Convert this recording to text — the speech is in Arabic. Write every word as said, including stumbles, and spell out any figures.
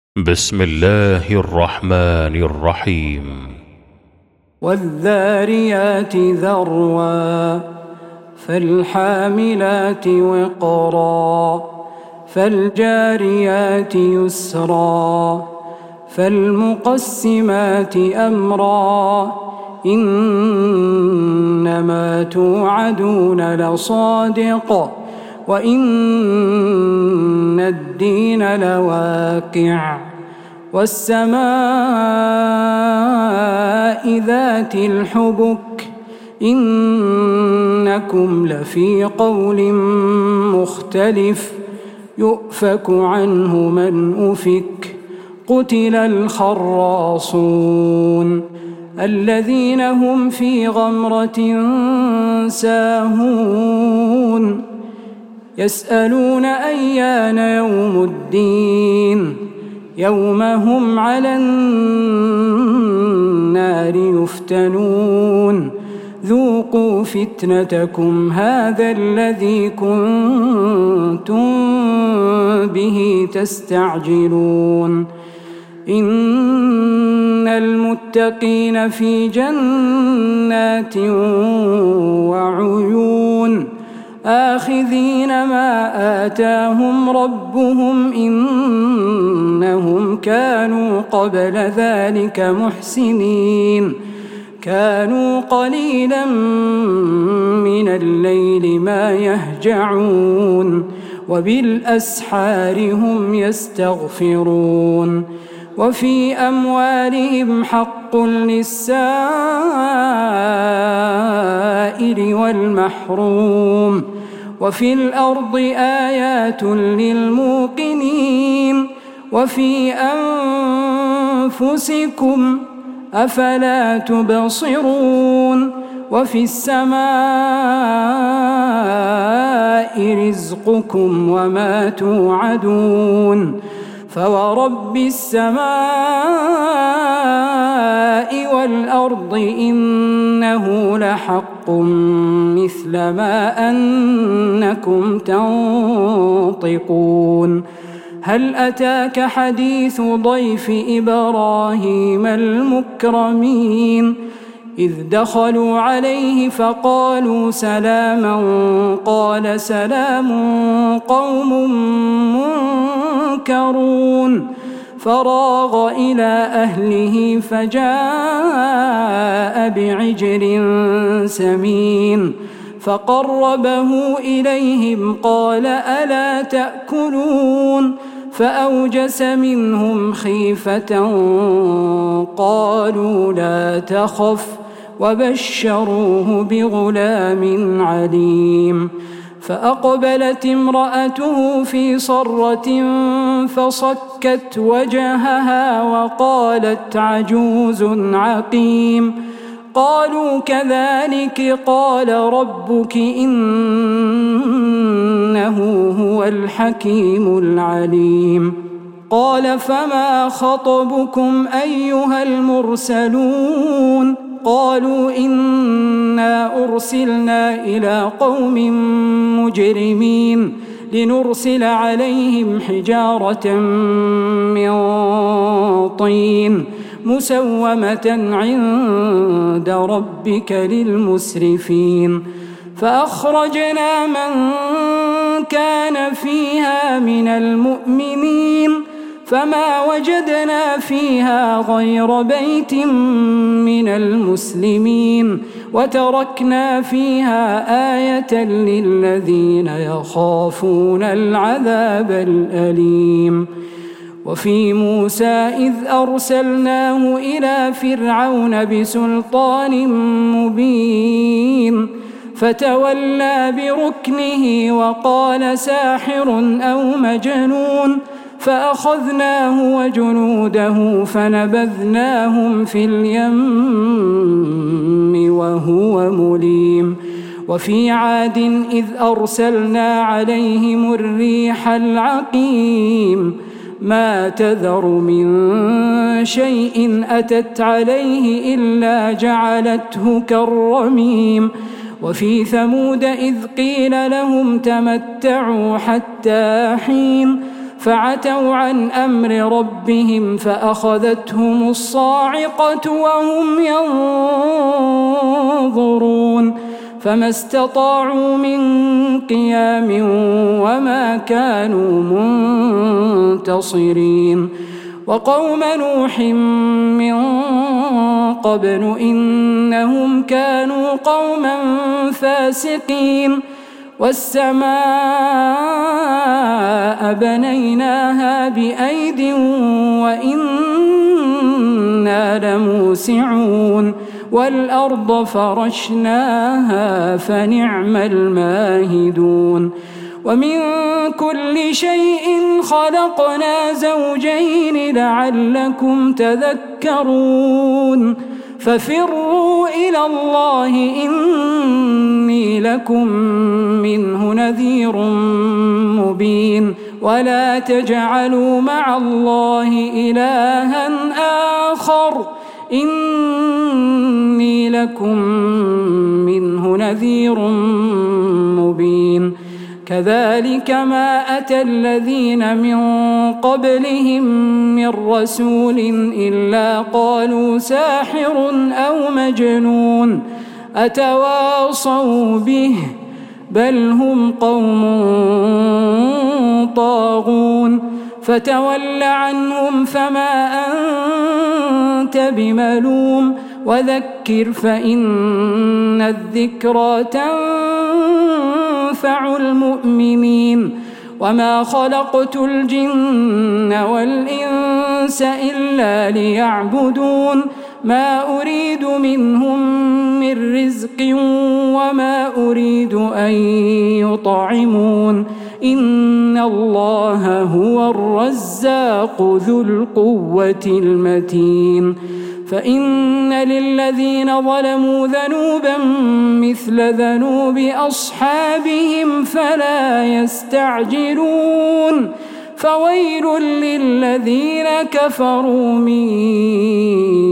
بسم الله الرحمن الرحيم. والذاريات ذروا فالحاملات وقرا فالجاريات يسرا فالمقسمات أمرا إنما توعدون لصادق وإن الدين لواقع والسماء ذات الحبك إنكم لفي قول مختلف يؤفك عنه من أفك قتل الخراصون الذين هم في غمرة ساهون يسألون أيان يوم الدين يوم هم على النار يفتنون ذوقوا فتنتكم هذا الذي كنتم به تستعجلون إن المتقين في جنات وعيون آخذين ما آتاهم ربهم إنهم كانوا قبل ذلك محسنين كانوا قليلا من الليل ما يهجعون وبالأسحار هم يستغفرون وفي أموالهم حق للسائل والمحروم وفي الأرض آيات للموقنين وفي أنفسكم أفلا تبصرون وفي السماء رزقكم وما توعدون فورب السماء والأرض إنه لحق مثل ما أنكم تنطقون هل أتاك حديث ضيف إبراهيم المكرمين إذ دخلوا عليه فقالوا سلاما قال سلام قوم منكرون فراغ إلى أهله فجاء بعجل سمين فقربه إليهم قال ألا تأكلون فأوجس منهم خيفة قالوا لا تخف وبشروه بغلام عليم فأقبلت امرأته في صرة فصكت وجهها وقالت عجوز عقيم قالوا كذلك قال ربك إنه هو الحكيم العليم قال فما خطبكم أيها المرسلون قالوا إنا أرسلنا إلى قوم مجرمين لنرسل عليهم حجارة من طين مسومة عند ربك للمسرفين فأخرجنا من كان فيها من المؤمنين فما وجدنا فيها غير بيت من المسلمين وتركنا فيها آية للذين يخافون العذاب الأليم وفي موسى إذ أرسلناه إلى فرعون بسلطان مبين فتولى بركنه وقال ساحر أو مجنون فأخذناه وجنوده فنبذناهم في اليم وهو مليم وفي عاد إذ أرسلنا عليهم الريح العقيم ما تذر من شيء أتت عليه إلا جعلته كالرميم وفي ثمود إذ قيل لهم تمتعوا حتى حين فعتوا عن أمر ربهم فأخذتهم الصاعقة وهم ينظرون فما استطاعوا من قيام وما كانوا منتصرين وقوم نوح من قبل إنهم كانوا قوما فاسقين والسماء بنيناها بأيد وإنا لموسعون والأرض فرشناها فنعم الماهدون ومن كل شيء خلقنا زوجين لعلكم تذكرون ففروا إلى الله إني لكم منه نذير مبين ولا تجعلوا مع الله إلها آخر إني لكم منه نذير مبين كذلك ما أتى الذين من قبلهم من رسول إلا قالوا ساحر أو مجنون أتواصوا به بل هم قوم طاغون فتول عنهم فما أنت بملوم وذكر فإن الذكرى تنفع المؤمنين وما خلقت الجن والإنس إلا ليعبدون ما أريد منهم من رزق وما أريد أن يطعمون إن الله هو الرزاق ذو القوة المتين فإن للذين ظلموا ذنوبا مثل ذنوب أصحابهم فلا يستعجلون فويل للذين كفروا من